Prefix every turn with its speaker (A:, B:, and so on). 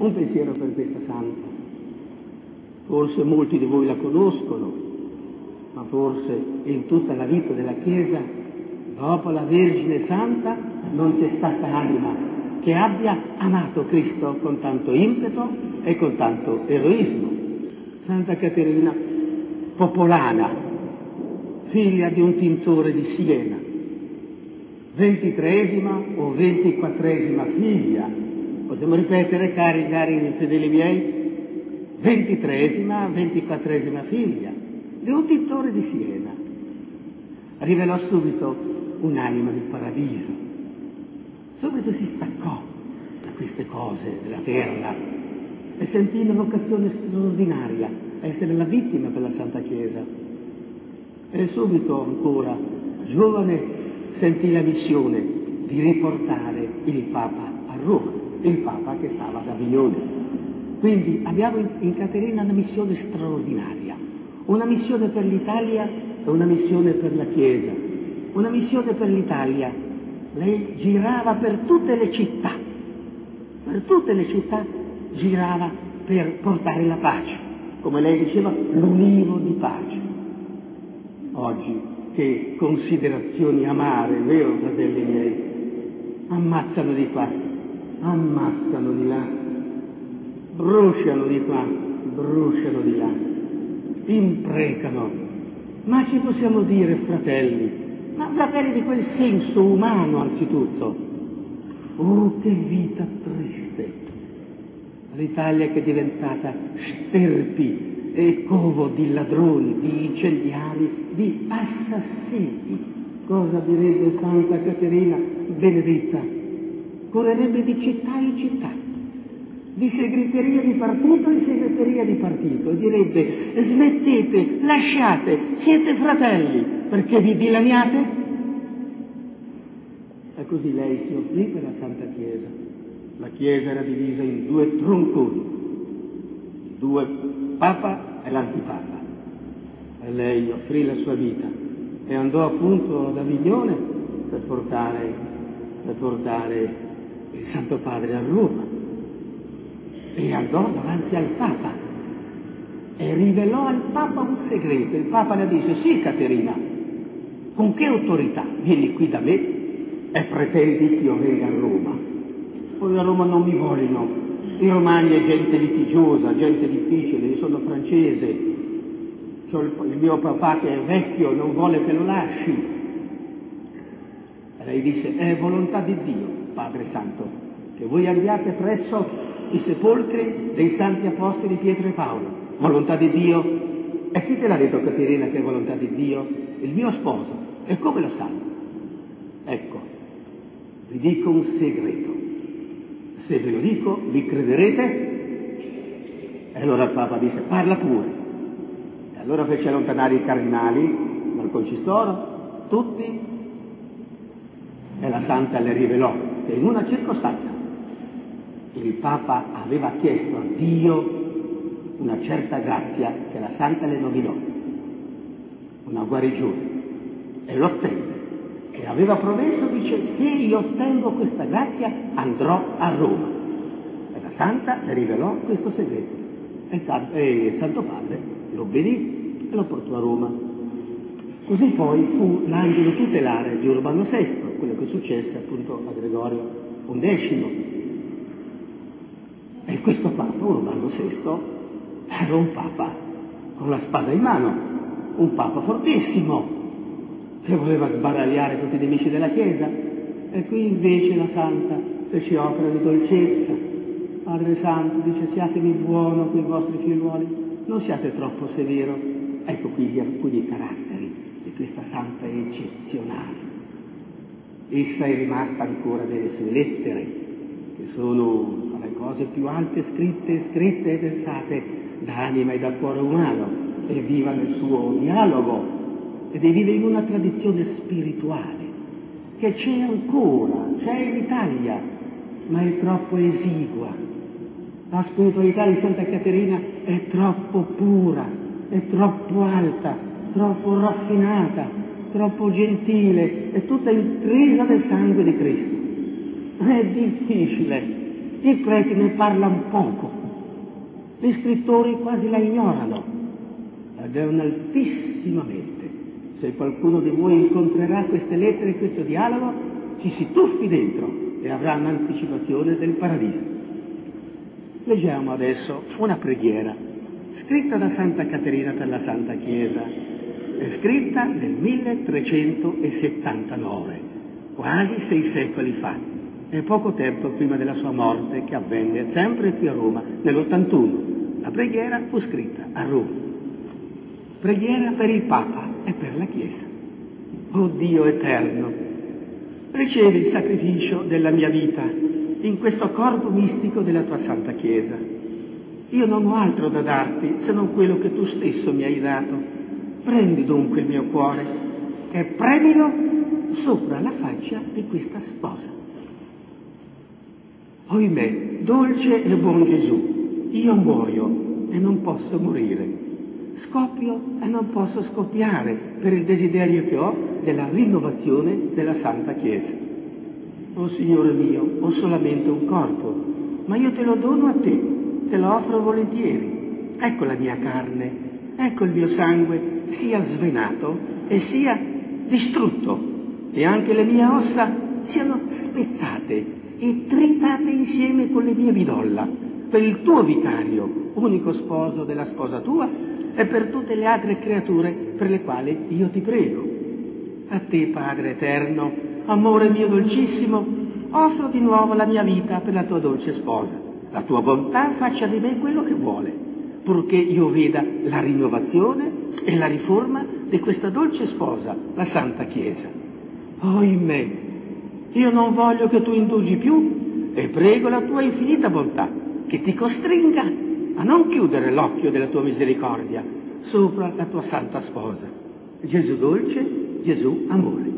A: Un pensiero per questa santa. Forse molti di voi la conoscono, ma forse in tutta la vita della Chiesa, dopo la Vergine Santa, non c'è stata anima che abbia amato Cristo con tanto impeto e con tanto eroismo. Santa Caterina Popolana, figlia di un tintore di Siena, 23esima o 24esima figlia, possiamo ripetere, cari fedeli miei, 23esima, 24esima figlia di un tintore di Siena. Rivelò subito un'anima del paradiso, subito si staccò da queste cose della terra e sentì una vocazione straordinaria, essere la vittima per la Santa Chiesa. E subito ancora, giovane, sentì la missione di riportare il Papa a Roma, il Papa che stava ad Avignone. Quindi abbiamo in Caterina una missione straordinaria, una missione per l'Italia e una missione per la Chiesa. Una missione per l'Italia. Lei girava per tutte le città girava per portare la pace, come lei diceva, l'univo di pace. Oggi che considerazioni amare, vero fratelli miei? Ammazzano di qua, ammazzano di là, bruciano di qua, bruciano di là, imprecano. Ma ci possiamo dire fratelli, ma fratelli di quel senso umano anzitutto. Oh, che vita triste! L'Italia che è diventata sterpi e covo di ladroni, di incendiari, di assassini. Cosa direbbe Santa Caterina Benedetta? Correrebbe di città in città, di segreteria di partito in segreteria di partito, e direbbe: smettete, lasciate, siete fratelli, perché vi dilaniate? E così lei si offrì per la Santa Chiesa. La Chiesa era divisa in due tronconi, due Papa e l'Antipapa. E lei offrì la sua vita e andò appunto ad Avignone per portare il Santo Padre a Roma. E andò davanti al Papa e rivelò al Papa un segreto. Il Papa le disse: sì, Caterina, con che autorità vieni qui da me e pretendi che io venga a Roma? Poi a Roma non mi vogliono, i romani è gente litigiosa, gente difficile, io sono francese, c'ho il mio papà che è vecchio, non vuole che lo lasci. E lei disse: è volontà di Dio, Padre Santo, che voi andiate presso i sepolcri dei santi apostoli Pietro e Paolo. Volontà di Dio? E chi te l'ha detto, Caterina, che è volontà di Dio? Il mio sposo. E come lo sanno? Ecco, vi dico un segreto. Se ve lo dico, vi crederete? E allora il Papa disse: parla pure. E allora fece allontanare i cardinali dal concistoro, tutti, e la Santa le rivelò che in una circostanza il Papa aveva chiesto a Dio una certa grazia che la Santa le nominò, una guarigione, e l'ottenne. E aveva promesso, dice: se io ottengo questa grazia andrò a Roma. E la Santa le rivelò questo segreto. E il Santo Padre lo obbedì e lo portò a Roma. Così poi fu l'angelo tutelare di Urbano VI, quello che successe appunto a Gregorio XI. E questo Papa, Urbano VI, era un Papa con la spada in mano, un Papa fortissimo, che voleva sbaragliare tutti i nemici della Chiesa. E qui invece la Santa fece opera di dolcezza. Padre Santo dice: siatevi buono con i vostri figliuoli, non siate troppo severo. Ecco qui alcuni caratteri di questa Santa eccezionale. Essa è rimasta ancora nelle sue lettere, che sono le cose più alte scritte e pensate da anima e da cuore umano, e viva nel suo dialogo, ed vive in una tradizione spirituale che c'è ancora, c'è in Italia, ma è troppo esigua. La spiritualità di Santa Caterina è troppo pura, è troppo alta, troppo raffinata, troppo gentile, è tutta intrisa del sangue di Cristo. È difficile i preti ne parlano poco, gli scrittori quasi la ignorano, ed è un'altissima mente. Se qualcuno di voi incontrerà queste lettere e questo dialogo, ci si tuffi dentro e avrà un'anticipazione del paradiso. Leggiamo adesso una preghiera scritta da Santa Caterina per la Santa Chiesa, è scritta nel 1379, quasi 6 secoli fa, e poco tempo prima della sua morte, che avvenne sempre qui a Roma, nell'81. La preghiera fu scritta a Roma. Preghiera per il Papa e per la Chiesa. O Dio eterno, ricevi il sacrificio della mia vita in questo corpo mistico della tua Santa Chiesa. Io non ho altro da darti se non quello che tu stesso mi hai dato. Prendi dunque il mio cuore e premilo sopra la faccia di questa sposa. Oimè, dolce e buon Gesù, io muoio e non posso morire. Scoppio e non posso scoppiare per il desiderio che ho della rinnovazione della Santa Chiesa. O Signore mio, ho solamente un corpo, ma io te lo dono a te, te lo offro volentieri. Ecco la mia carne, ecco il mio sangue, sia svenato e sia distrutto, e anche le mie ossa siano spezzate e tritate insieme con le mie midolla, per il tuo vicario, unico sposo della sposa tua, e per tutte le altre creature per le quali io ti prego. A te, Padre eterno, amore mio dolcissimo, offro di nuovo la mia vita per la tua dolce sposa. La tua bontà faccia di me quello che vuole, purché io veda la rinnovazione e la riforma di questa dolce sposa, la Santa Chiesa. Oimè, io non voglio che tu indugi più e prego la tua infinita bontà che ti costringa a non chiudere l'occhio della tua misericordia sopra la tua santa sposa. Gesù dolce, Gesù amore.